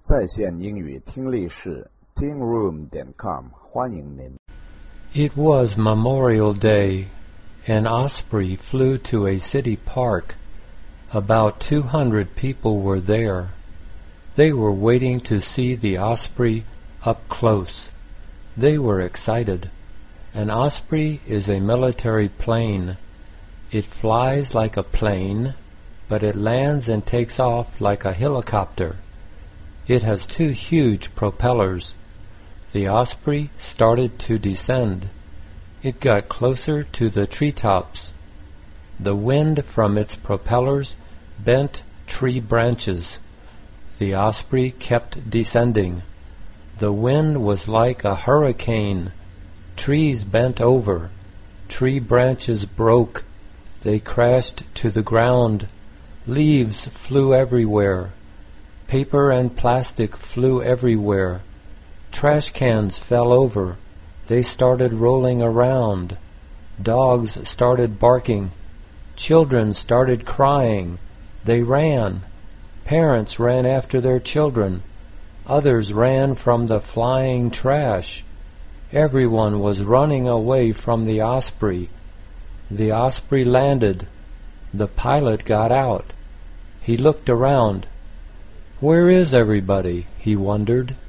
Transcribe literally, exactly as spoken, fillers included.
在线英语听力室 ting room 点 com 欢迎您。 It was Memorial Day. An osprey flew to a city park. About two hundred people were there. They were waiting to see the osprey up close. They were excited. An osprey is a military plane. It flies like a plane, but it lands and takes off like a helicopter. It has two huge propellers. The osprey started to descend. It got closer to the treetops. The wind from its propellers bent tree branches. The osprey kept descending. The wind was like a hurricane. Trees bent over. Tree branches broke. They crashed to the ground. Leaves flew everywhere. Paper and plastic flew everywhere. Trash cans fell over. They started rolling around. Dogs started barking. Children started crying. They ran. Parents ran after their children. Others ran from the flying trash. Everyone was running away from the osprey. The osprey landed. The pilot got out. He looked around. Where is everybody? He wondered.